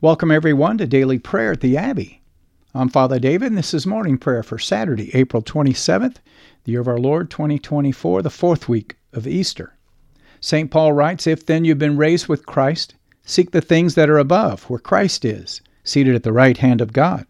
Welcome everyone to Daily Prayer at the Abbey. I'm Father David, and this is morning prayer for Saturday, April 27th, the year of our Lord 2024, the fourth week of Easter. St. Paul writes, "If then you've been raised with Christ, seek the things that are above, where Christ is, seated at the right hand of God."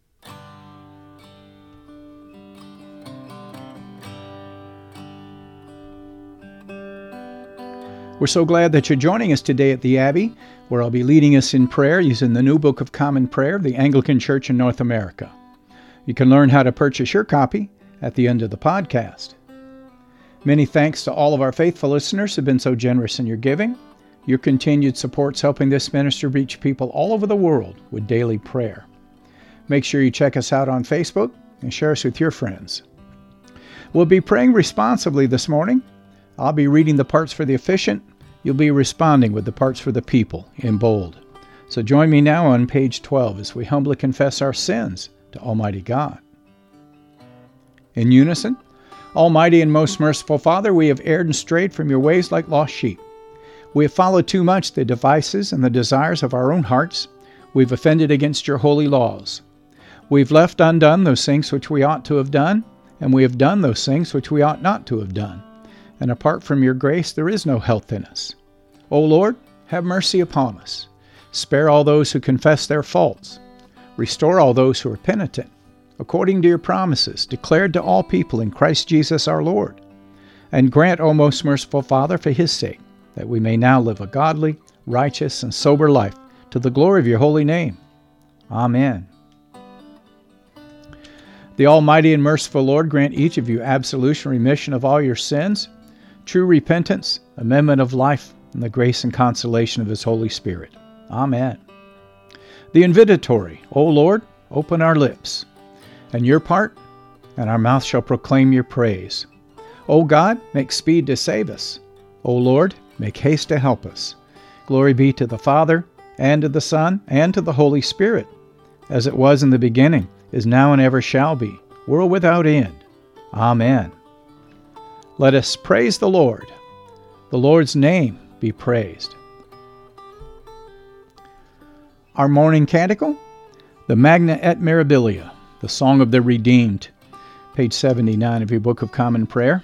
We're so glad that you're joining us today at the Abbey, where I'll be leading us in prayer using the New Book of Common Prayer of the Anglican Church in North America. You can learn how to purchase your copy at the end of the podcast. Many thanks to all of our faithful listeners who have been so generous in your giving. Your continued support's helping this ministry reach people all over the world with daily prayer. Make sure you check us out on Facebook and share us with your friends. We'll be praying responsibly this morning. I'll be reading the parts for the officiant. You'll be responding with the parts for the people in bold. So join me now on page 12 as we humbly confess our sins to Almighty God. In unison, Almighty and most merciful Father, we have erred and strayed from your ways like lost sheep. We have followed too much the devices and the desires of our own hearts. We've offended against your holy laws. We've left undone those things which we ought to have done, and we have done those things which we ought not to have done. And apart from your grace, there is no health in us. O Lord, have mercy upon us. Spare all those who confess their faults. Restore all those who are penitent, according to your promises, declared to all people in Christ Jesus our Lord. And grant, O most merciful Father, for his sake, that we may now live a godly, righteous, and sober life, to the glory of your holy name. Amen. The Almighty and merciful Lord grant each of you absolution and remission of all your sins, true repentance, amendment of life, and the grace and consolation of his Holy Spirit. Amen. The invitatory, O Lord, open our lips, and your part, and our mouth shall proclaim your praise. O God, make speed to save us. O Lord, make haste to help us. Glory be to the Father, and to the Son, and to the Holy Spirit, as it was in the beginning, is now, and ever shall be, world without end. Amen. Let us praise the Lord. The Lord's name be praised. Our morning canticle, the Magna et Mirabilia, the Song of the Redeemed, page 79 of your Book of Common Prayer.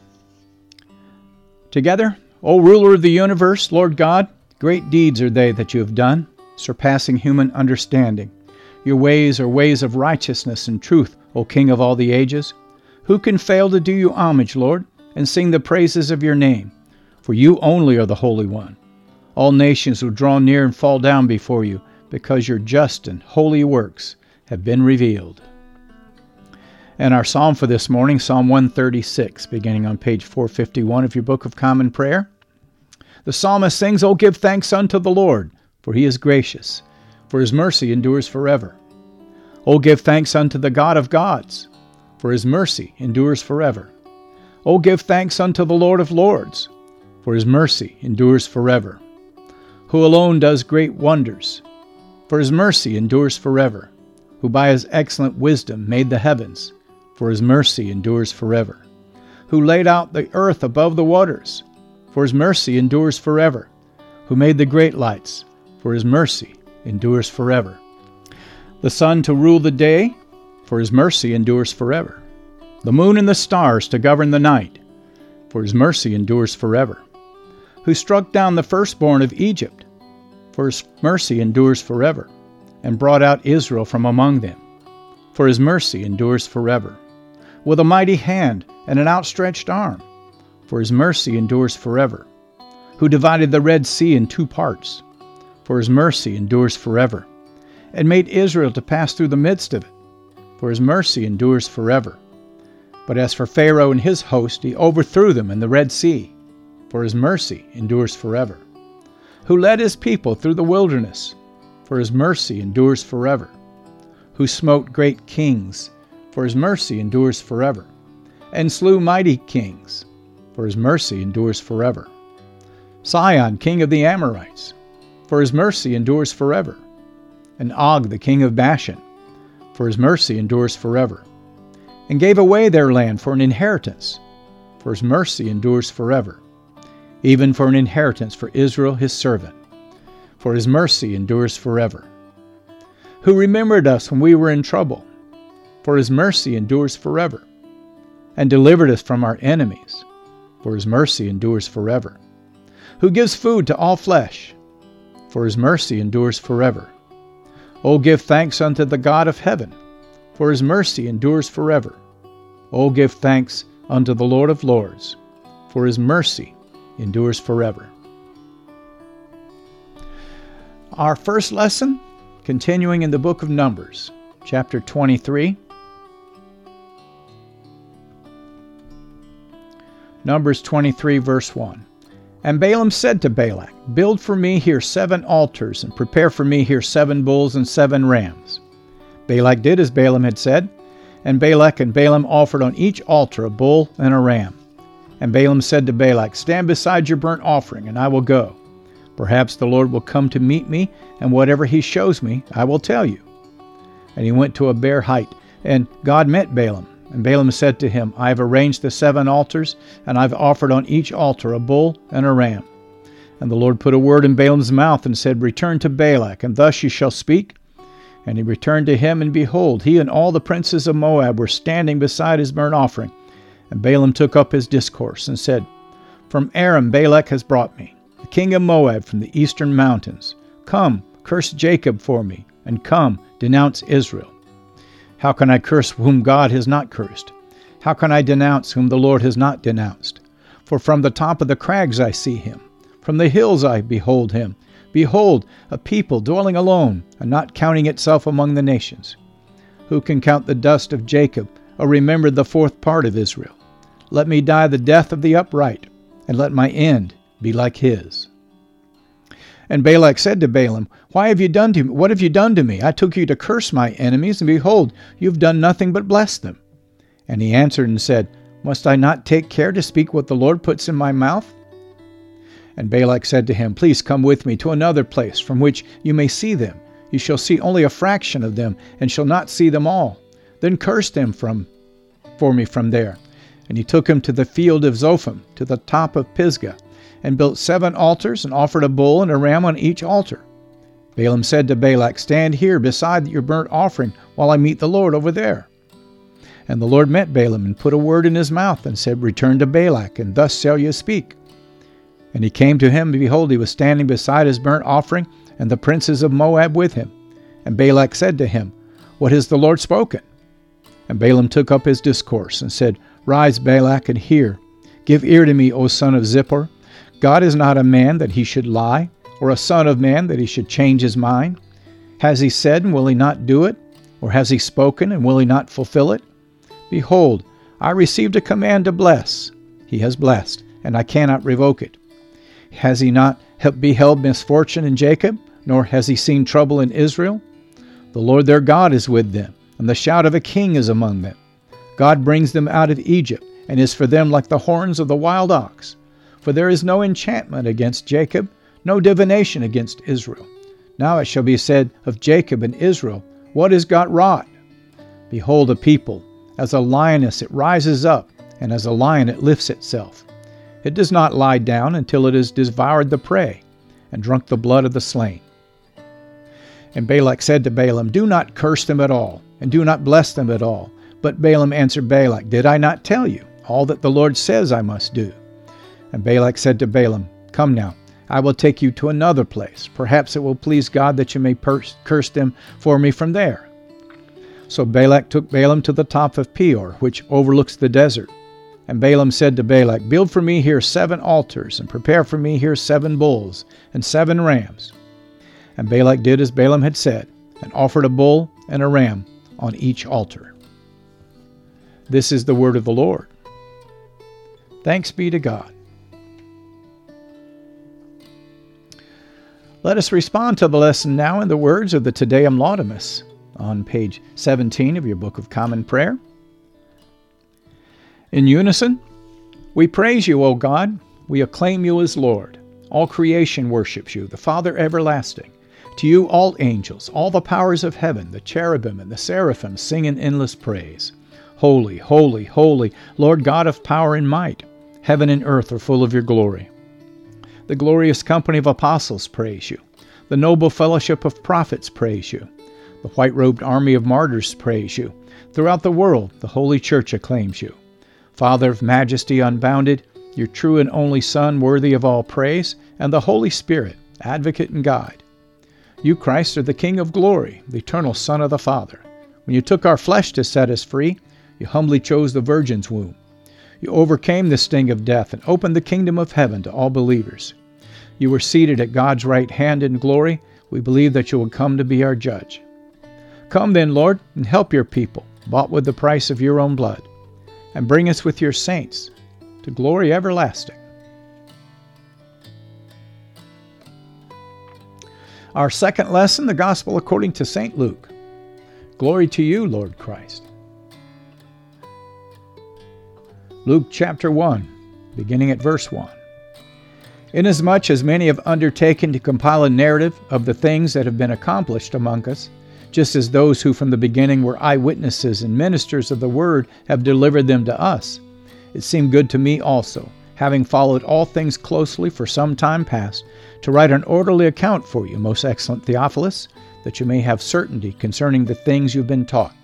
Together, O ruler of the universe, Lord God, great deeds are they that you have done, surpassing human understanding. Your ways are ways of righteousness and truth, O King of all the ages. Who can fail to do you homage, Lord, and sing the praises of your name? For you only are the Holy One. All nations will draw near and fall down before you, because your just and holy works have been revealed. And our psalm for this morning, Psalm 136, beginning on page 451 of your Book of Common Prayer. The psalmist sings, "O give thanks unto the Lord, for he is gracious, for his mercy endures forever. O give thanks unto the God of gods, for his mercy endures forever. O give thanks unto the Lord of lords, for his mercy endures forever. Who alone does great wonders, for his mercy endures forever. Who by his excellent wisdom made the heavens, for his mercy endures forever. Who laid out the earth above the waters, for his mercy endures forever. Who made the great lights, for his mercy endures forever. The sun to rule the day, for his mercy endures forever. The moon and the stars to govern the night, for his mercy endures forever. Who struck down the firstborn of Egypt, for his mercy endures forever, and brought out Israel from among them, for his mercy endures forever. With a mighty hand and an outstretched arm, for his mercy endures forever. Who divided the Red Sea in two parts, for his mercy endures forever, and made Israel to pass through the midst of it, for his mercy endures forever. But as for Pharaoh and his host, he overthrew them in the Red Sea, for his mercy endures forever. Who led his people through the wilderness, for his mercy endures forever. Who smote great kings, for his mercy endures forever, and slew mighty kings, for his mercy endures forever. Sihon, king of the Amorites, for his mercy endures forever. And Og, the king of Bashan, for his mercy endures forever. And gave away their land for an inheritance, for his mercy endures forever. Even for an inheritance for Israel his servant, for his mercy endures forever. who remembered us when we were in trouble, for his mercy endures forever, and delivered us from our enemies, for his mercy endures forever, who gives food to all flesh, for his mercy endures forever. O give thanks unto the God of heaven, for his mercy endures forever. O give thanks unto the Lord of lords, for his mercy endures forever. Our first lesson, continuing in the book of Numbers, chapter 23. Numbers 23, verse 1. And Balaam said to Balak, Build for me here 7 altars, and prepare for me here 7 bulls and 7 rams. Balak did as Balaam had said, and Balak and Balaam offered on each altar a bull and a ram. And Balaam said to Balak, Stand beside your burnt offering, and I will go. Perhaps the Lord will come to meet me, and whatever he shows me, I will tell you. And he went to a bare height, and God met Balaam. And Balaam said to him, I have arranged the 7 altars, and I have offered on each altar a bull and a ram. And the Lord put a word in Balaam's mouth, and said, Return to Balak, and thus you shall speak. And he returned to him, and behold, he and all the princes of Moab were standing beside his burnt offering. And Balaam took up his discourse, and said, From Aram Balak has brought me, the king of Moab from the eastern mountains. Come, curse Jacob for me, and come, denounce Israel. How can I curse whom God has not cursed? How can I denounce whom the Lord has not denounced? For from the top of the crags I see him. From the hills I behold him. Behold, a people dwelling alone, and not counting itself among the nations. Who can count the dust of Jacob, or remember the 4th part of Israel? Let me die the death of the upright, and let my end be like his. And Balak said to Balaam, What have you done to me? I took you to curse my enemies, and behold, you have done nothing but bless them. And he answered and said, Must I not take care to speak what the Lord puts in my mouth? And Balak said to him, Please come with me to another place from which you may see them. You shall see only a fraction of them, and shall not see them all. Then curse them for me from there. And he took him to the field of Zophim, to the top of Pisgah, and built 7 altars, and offered a bull and a ram on each altar. Balaam said to Balak, Stand here beside your burnt offering, while I meet the Lord over there. And the Lord met Balaam, and put a word in his mouth, and said, Return to Balak, and thus shall you speak. And he came to him, and behold, he was standing beside his burnt offering, and the princes of Moab with him. And Balak said to him, What has the Lord spoken? And Balaam took up his discourse, and said, Rise, Balak, and hear. Give ear to me, O son of Zippor. God is not a man that he should lie, or a son of man that he should change his mind. Has he said, and will he not do it? Or has he spoken, and will he not fulfill it? Behold, I received a command to bless. He has blessed, and I cannot revoke it. Has he not beheld misfortune in Jacob, nor has he seen trouble in Israel? The Lord their God is with them, and the shout of a king is among them. God brings them out of Egypt, and is for them like the horns of the wild ox. For there is no enchantment against Jacob, no divination against Israel. Now it shall be said of Jacob and Israel, What is God wrought? Behold, a people, as a lioness it rises up, and as a lion it lifts itself. It does not lie down until it has devoured the prey, and drunk the blood of the slain. And Balak said to Balaam, Do not curse them at all, and do not bless them at all. But Balaam answered Balak, Did I not tell you all that the Lord says I must do? And Balak said to Balaam, Come now, I will take you to another place. Perhaps it will please God that you may curse them for me from there. So Balak took Balaam to the top of Peor, which overlooks the desert. And Balaam said to Balak, Build for me here 7 altars, and prepare for me here 7 bulls and 7 rams. And Balak did as Balaam had said, and offered a bull and a ram on each altar. This is the word of the Lord. Thanks be to God. Let us respond to the lesson now in the words of the Te Deum Laudamus on page 17 of your Book of Common Prayer. In unison, we praise you, O God. We acclaim you as Lord. All creation worships you, the Father everlasting. To you all angels, all the powers of heaven, the cherubim and the seraphim sing in endless praise. Holy, holy, holy, Lord God of power and might. Heaven and earth are full of your glory. The glorious company of apostles praise you. The noble fellowship of prophets praise you. The white-robed army of martyrs praise you. Throughout the world, the Holy Church acclaims you. Father of majesty unbounded, your true and only Son, worthy of all praise, and the Holy Spirit, advocate and guide. You, Christ, are the King of glory, the eternal Son of the Father. When you took our flesh to set us free, you humbly chose the Virgin's womb. You overcame the sting of death and opened the kingdom of heaven to all believers. You were seated at God's right hand in glory. We believe that you will come to be our judge. Come then, Lord, and help your people, bought with the price of your own blood, and bring us with your saints to glory everlasting. Our second lesson, the Gospel according to St. Luke. Glory to you, Lord Christ. Luke chapter 1, beginning at verse 1. Inasmuch as many have undertaken to compile a narrative of the things that have been accomplished among us, just as those who from the beginning were eyewitnesses and ministers of the word have delivered them to us, it seemed good to me also, having followed all things closely for some time past, to write an orderly account for you, most excellent Theophilus, that you may have certainty concerning the things you've been taught.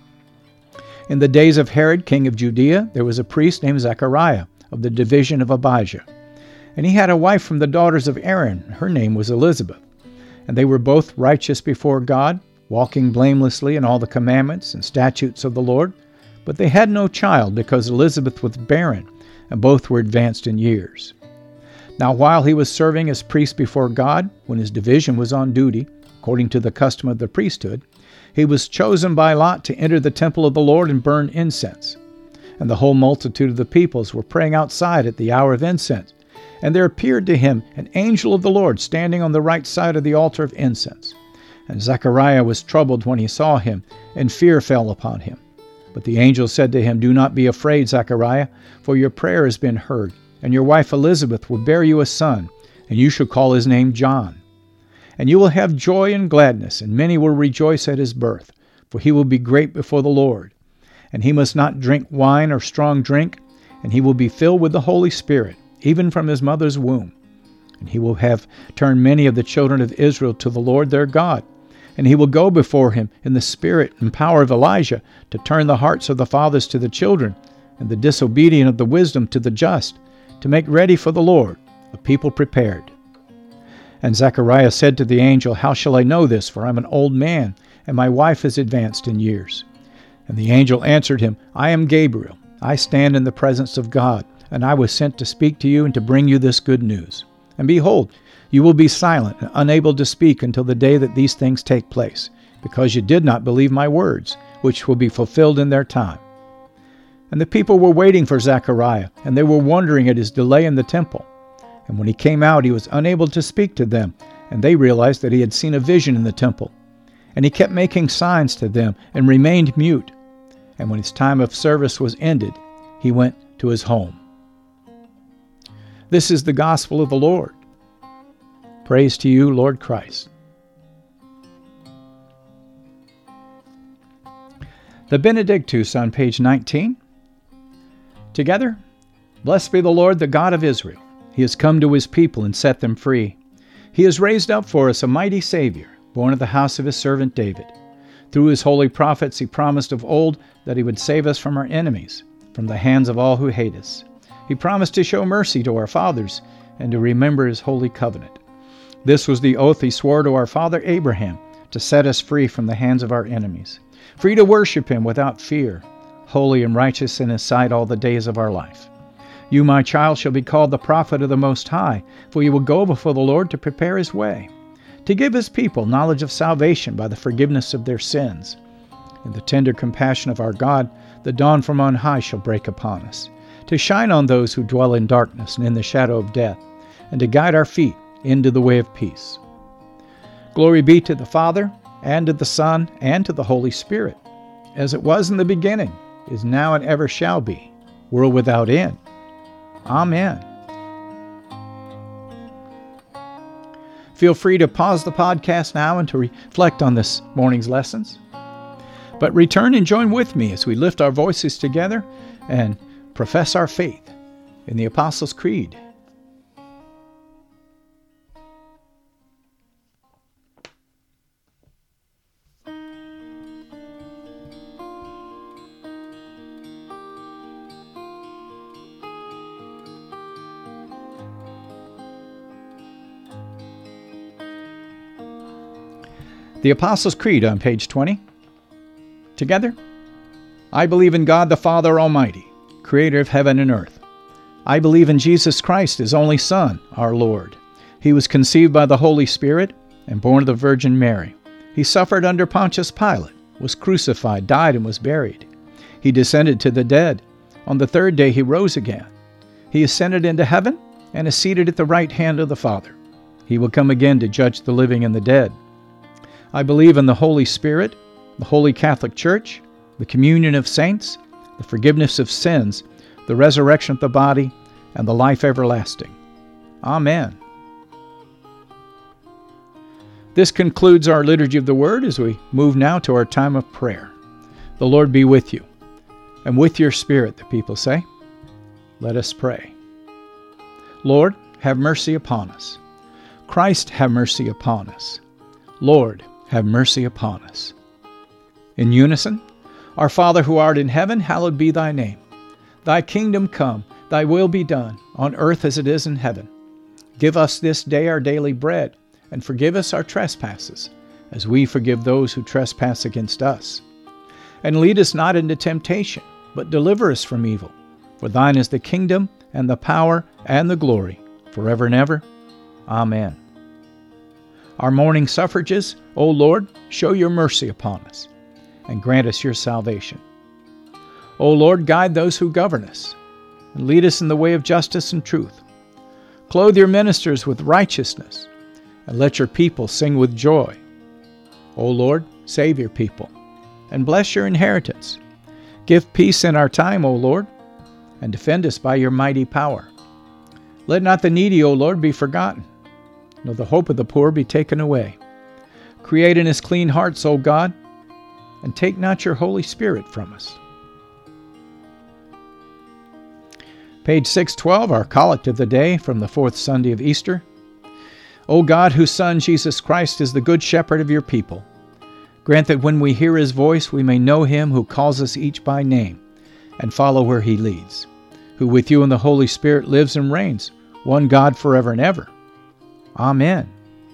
In the days of Herod, king of Judea, there was a priest named Zechariah, of the division of Abijah. And he had a wife from the daughters of Aaron. Her name was Elizabeth. And they were both righteous before God, walking blamelessly in all the commandments and statutes of the Lord. But they had no child, because Elizabeth was barren, and both were advanced in years. Now while he was serving as priest before God, when his division was on duty, according to the custom of the priesthood, he was chosen by lot to enter the temple of the Lord and burn incense. And the whole multitude of the peoples were praying outside at the hour of incense. And there appeared to him an angel of the Lord standing on the right side of the altar of incense. And Zechariah was troubled when he saw him, and fear fell upon him. But the angel said to him, Do not be afraid, Zechariah, for your prayer has been heard, and your wife Elizabeth will bear you a son, and you shall call his name John. And you will have joy and gladness, and many will rejoice at his birth, for he will be great before the Lord. And he must not drink wine or strong drink, and he will be filled with the Holy Spirit, even from his mother's womb. And he will have turned many of the children of Israel to the Lord their God. And he will go before him in the spirit and power of Elijah, to turn the hearts of the fathers to the children, and the disobedient of the wisdom to the just, to make ready for the Lord a people prepared. And Zechariah said to the angel, How shall I know this? For I am an old man, and my wife is advanced in years. And the angel answered him, I am Gabriel. I stand in the presence of God, and I was sent to speak to you and to bring you this good news. And behold, you will be silent and unable to speak until the day that these things take place, because you did not believe my words, which will be fulfilled in their time. And the people were waiting for Zechariah, and they were wondering at his delay in the temple. And when he came out, he was unable to speak to them, and they realized that he had seen a vision in the temple. And he kept making signs to them and remained mute. And when his time of service was ended, he went to his home. This is the gospel of the Lord. Praise to you, Lord Christ. The Benedictus on page 19. Together, blessed be the Lord, the God of Israel. He has come to his people and set them free. He has raised up for us a mighty Savior, born of the house of his servant David. Through his holy prophets he promised of old that he would save us from our enemies, from the hands of all who hate us. He promised to show mercy to our fathers and to remember his holy covenant. This was the oath he swore to our father Abraham, to set us free from the hands of our enemies, free to worship him without fear, holy and righteous in his sight all the days of our life. You, my child, shall be called the prophet of the Most High, for you will go before the Lord to prepare his way, to give his people knowledge of salvation by the forgiveness of their sins. In the tender compassion of our God, the dawn from on high shall break upon us, to shine on those who dwell in darkness and in the shadow of death, and to guide our feet into the way of peace. Glory be to the Father, and to the Son, and to the Holy Spirit, as it was in the beginning, is now, and ever shall be, world without end. Amen. Feel free to pause the podcast now and to reflect on this morning's lessons. But return and join with me as we lift our voices together and profess our faith in the Apostles' Creed. The Apostles' Creed on page 20. Together. I believe in God the Father Almighty, creator of heaven and earth. I believe in Jesus Christ, his only Son, our Lord. He was conceived by the Holy Spirit and born of the Virgin Mary. He suffered under Pontius Pilate, was crucified, died, and was buried. He descended to the dead. On the third day he rose again. He ascended into heaven and is seated at the right hand of the Father. He will come again to judge the living and the dead. I believe in the Holy Spirit, the Holy Catholic Church, the communion of saints, the forgiveness of sins, the resurrection of the body, and the life everlasting. Amen. This concludes our Liturgy of the Word as we move now to our time of prayer. The Lord be with you, and with your spirit, the people say. Let us pray. Lord, have mercy upon us. Christ, have mercy upon us. Lord, have mercy upon us. In unison, Our Father who art in heaven, hallowed be thy name. Thy kingdom come, thy will be done, on earth as it is in heaven. Give us this day our daily bread, and forgive us our trespasses, as we forgive those who trespass against us. And lead us not into temptation, but deliver us from evil. For thine is the kingdom, and the power, and the glory, forever and ever. Amen. Our morning suffrages, O Lord, show your mercy upon us, and grant us your salvation. O Lord, guide those who govern us, and lead us in the way of justice and truth. Clothe your ministers with righteousness, and let your people sing with joy. O Lord, save your people, and bless your inheritance. Give peace in our time, O Lord, and defend us by your mighty power. Let not the needy, O Lord, be forgotten, nor the hope of the poor be taken away. Create in us clean hearts, O God, and take not your Holy Spirit from us. Page 612, our collect of the day from the fourth Sunday of Easter. O God, whose Son, Jesus Christ, is the good shepherd of your people, grant that when we hear his voice, we may know him who calls us each by name, and follow where he leads, who with you and the Holy Spirit lives and reigns, one God forever and ever. Amen.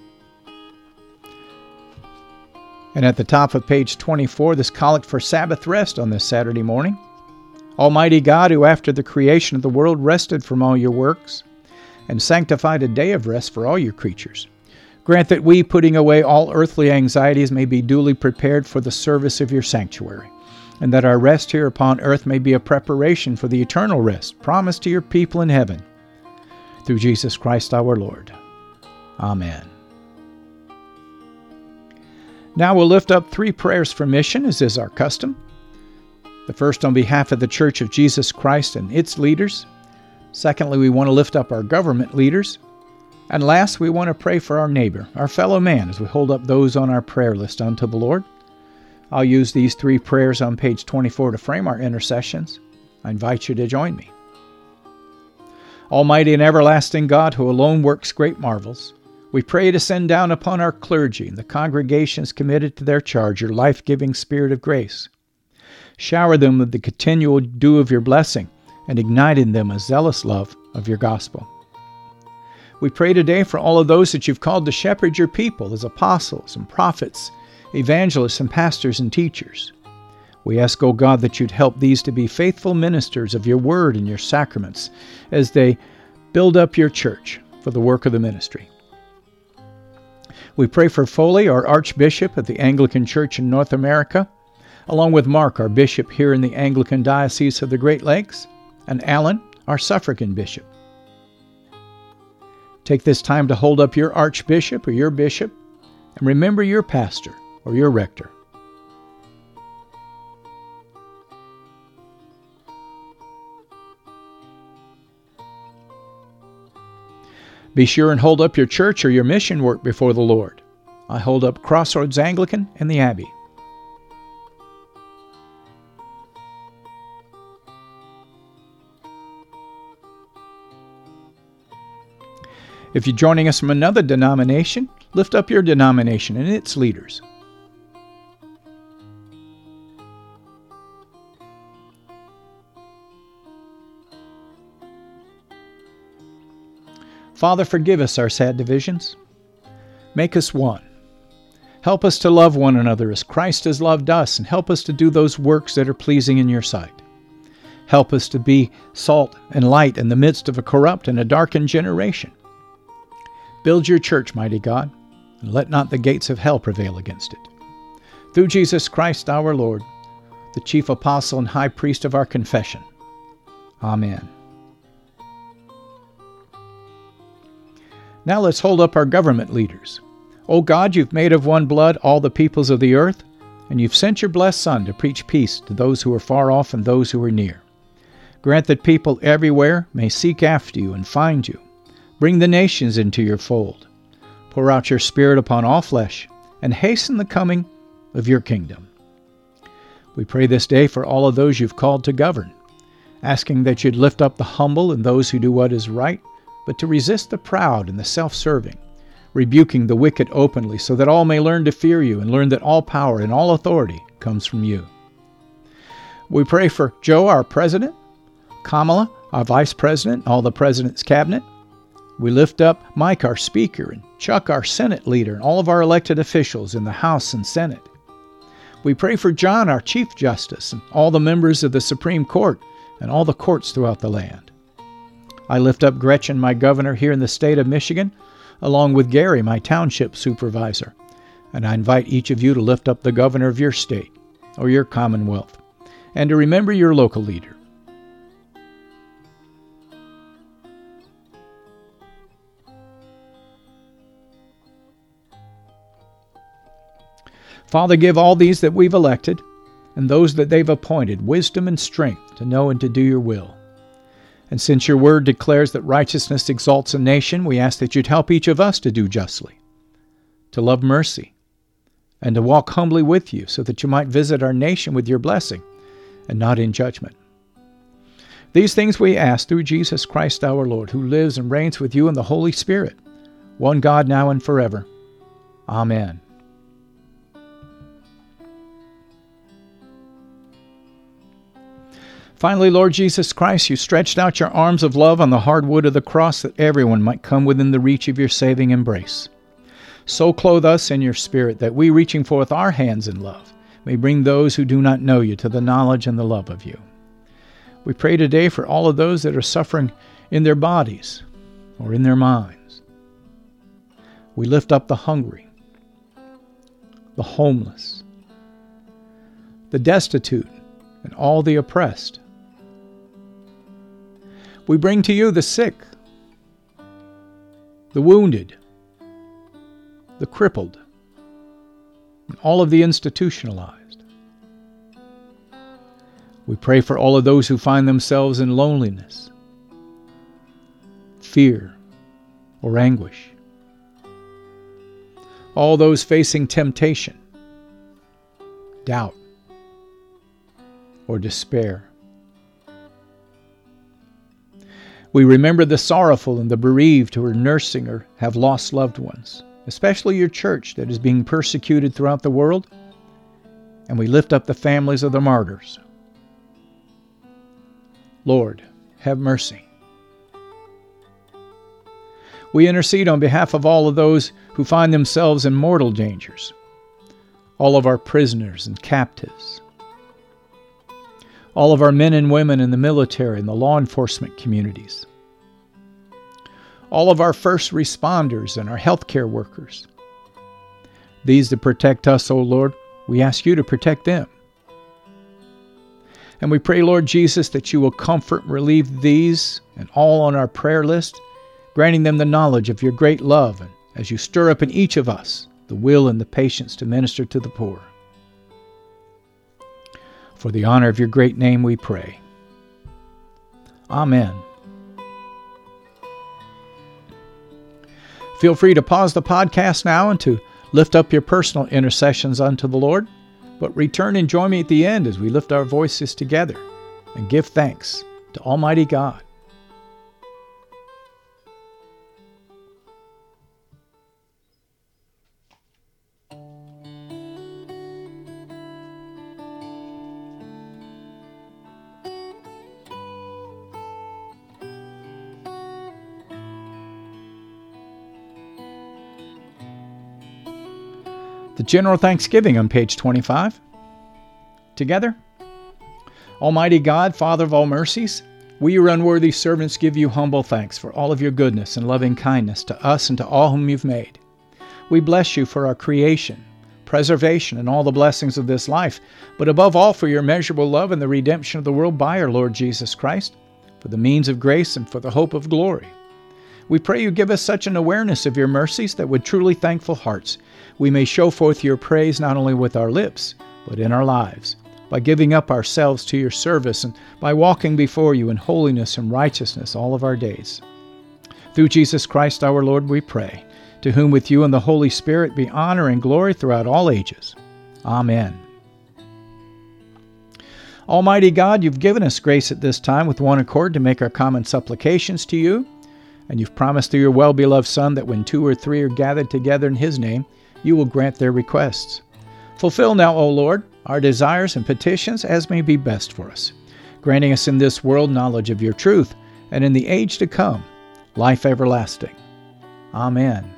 And at the top of page 24, this collect for Sabbath rest on this Saturday morning. Almighty God, who after the creation of the world rested from all your works, and sanctified a day of rest for all your creatures, grant that we, putting away all earthly anxieties, may be duly prepared for the service of your sanctuary, and that our rest here upon earth may be a preparation for the eternal rest promised to your people in heaven. Through Jesus Christ our Lord. Amen. Now we'll lift up 3 prayers for mission, as is our custom. The first on behalf of the Church of Jesus Christ and its leaders. Secondly, we want to lift up our government leaders. And last, we want to pray for our neighbor, our fellow man, as we hold up those on our prayer list unto the Lord. I'll use these 3 prayers on page 24 to frame our intercessions. I invite you to join me. Almighty and everlasting God, who alone works great marvels, we pray to send down upon our clergy and the congregations committed to their charge your life-giving spirit of grace. Shower them with the continual dew of your blessing, and ignite in them a zealous love of your gospel. We pray today for all of those that you've called to shepherd your people as apostles and prophets, evangelists and pastors and teachers. We ask, O God, that you'd help these to be faithful ministers of your word and your sacraments as they build up your church for the work of the ministry. We pray for Foley, our Archbishop of the Anglican Church in North America, along with Mark, our Bishop here in the Anglican Diocese of the Great Lakes, and Alan, our Suffragan Bishop. Take this time to hold up your Archbishop or your Bishop, and remember your pastor or your rector. Be sure and hold up your church or your mission work before the Lord. I hold up Crossroads Anglican and the Abbey. If you're joining us from another denomination, lift up your denomination and its leaders. Father, forgive us our sad divisions. Make us one. Help us to love one another as Christ has loved us, and help us to do those works that are pleasing in your sight. Help us to be salt and light in the midst of a corrupt and a darkened generation. Build your church, mighty God, and let not the gates of hell prevail against it. Through Jesus Christ our Lord, the chief apostle and high priest of our confession. Amen. Now let's hold up our government leaders. O God, you've made of one blood all the peoples of the earth, and you've sent your blessed Son to preach peace to those who are far off and those who are near. Grant that people everywhere may seek after you and find you. Bring the nations into your fold. Pour out your Spirit upon all flesh, and hasten the coming of your kingdom. We pray this day for all of those you've called to govern, asking that you'd lift up the humble and those who do what is right, but to resist the proud and the self-serving, rebuking the wicked openly, so that all may learn to fear you and learn that all power and all authority comes from you. We pray for Joe, our president, Kamala, our vice president, all the president's cabinet. We lift up Mike, our speaker, and Chuck, our Senate leader, and all of our elected officials in the House and Senate. We pray for John, our Chief Justice, and all the members of the Supreme Court and all the courts throughout the land. I lift up Gretchen, my governor here in the state of Michigan, along with Gary, my township supervisor. And I invite each of you to lift up the governor of your state or your commonwealth, and to remember your local leader. Father, give all these that we've elected and those that they've appointed wisdom and strength to know and to do your will. And since your word declares that righteousness exalts a nation, we ask that you'd help each of us to do justly, to love mercy, and to walk humbly with you, so that you might visit our nation with your blessing and not in judgment. These things we ask through Jesus Christ our Lord, who lives and reigns with you in the Holy Spirit, one God now and forever. Amen. Finally, Lord Jesus Christ, you stretched out your arms of love on the hard wood of the cross that everyone might come within the reach of your saving embrace. So clothe us in your Spirit that we, reaching forth our hands in love, may bring those who do not know you to the knowledge and the love of you. We pray today for all of those that are suffering in their bodies or in their minds. We lift up the hungry, the homeless, the destitute, and all the oppressed. We bring to you the sick, the wounded, the crippled, and all of the institutionalized. We pray for all of those who find themselves in loneliness, fear, or anguish. All those facing temptation, doubt, or despair. We remember the sorrowful and the bereaved who are nursing or have lost loved ones, especially your church that is being persecuted throughout the world, and we lift up the families of the martyrs. Lord, have mercy. We intercede on behalf of all of those who find themselves in mortal dangers, all of our prisoners and captives, all of our men and women in the military and the law enforcement communities, all of our first responders and our healthcare workers. These that protect us, O Lord, we ask you to protect them. And we pray, Lord Jesus, that you will comfort and relieve these and all on our prayer list, granting them the knowledge of your great love, and as you stir up in each of us the will and the patience to minister to the poor. For the honor of your great name we pray. Amen. Feel free to pause the podcast now and to lift up your personal intercessions unto the Lord, but return and join me at the end as we lift our voices together and give thanks to Almighty God. The General Thanksgiving on page 25. Together. Almighty God, Father of all mercies, we, your unworthy servants, give you humble thanks for all of your goodness and loving kindness to us and to all whom you've made. We bless you for our creation, preservation, and all the blessings of this life, but above all for your immeasurable love and the redemption of the world by our Lord Jesus Christ, for the means of grace and for the hope of glory. We pray you give us such an awareness of your mercies that with truly thankful hearts we may show forth your praise not only with our lips, but in our lives, by giving up ourselves to your service and by walking before you in holiness and righteousness all of our days. Through Jesus Christ our Lord we pray, to whom with you and the Holy Spirit be honor and glory throughout all ages. Amen. Almighty God, you've given us grace at this time with one accord to make our common supplications to you, and you've promised through your well-beloved Son that when 2 or 3 are gathered together in his name, you will grant their requests. Fulfill now, O Lord, our desires and petitions as may be best for us, granting us in this world knowledge of your truth, and in the age to come, life everlasting. Amen.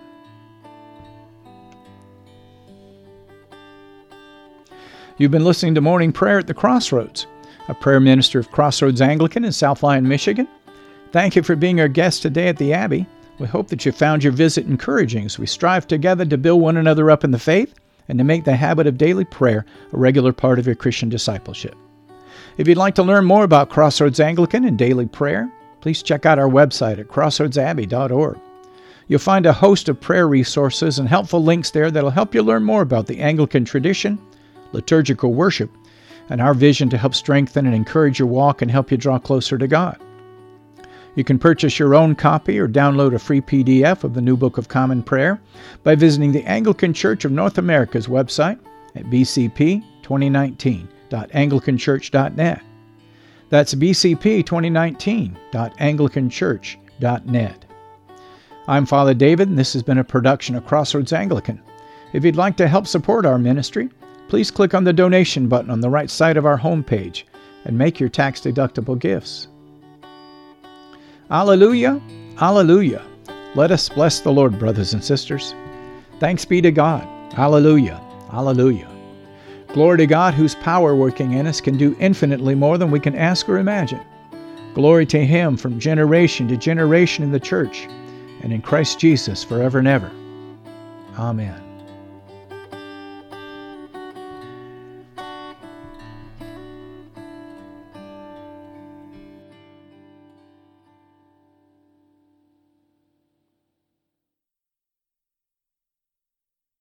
You've been listening to Morning Prayer at the Crossroads, a prayer minister of Crossroads Anglican in South Lyon, Michigan. Thank you for being our guest today at the Abbey. We hope that you found your visit encouraging as we strive together to build one another up in the faith and to make the habit of daily prayer a regular part of your Christian discipleship. If you'd like to learn more about Crossroads Anglican and daily prayer, please check out our website at crossroadsabbey.org. You'll find a host of prayer resources and helpful links there that'll help you learn more about the Anglican tradition, liturgical worship, and our vision to help strengthen and encourage your walk and help you draw closer to God. You can purchase your own copy or download a free PDF of the New Book of Common Prayer by visiting the Anglican Church of North America's website at bcp2019.anglicanchurch.net. That's bcp2019.anglicanchurch.net. I'm Father David, and this has been a production of Crossroads Anglican. If you'd like to help support our ministry, please click on the donation button on the right side of our homepage and make your tax-deductible gifts. Alleluia, alleluia. Let us bless the Lord, brothers and sisters. Thanks be to God. Alleluia, alleluia. Glory to God, whose power working in us can do infinitely more than we can ask or imagine. Glory to him from generation to generation in the church and in Christ Jesus forever and ever. Amen.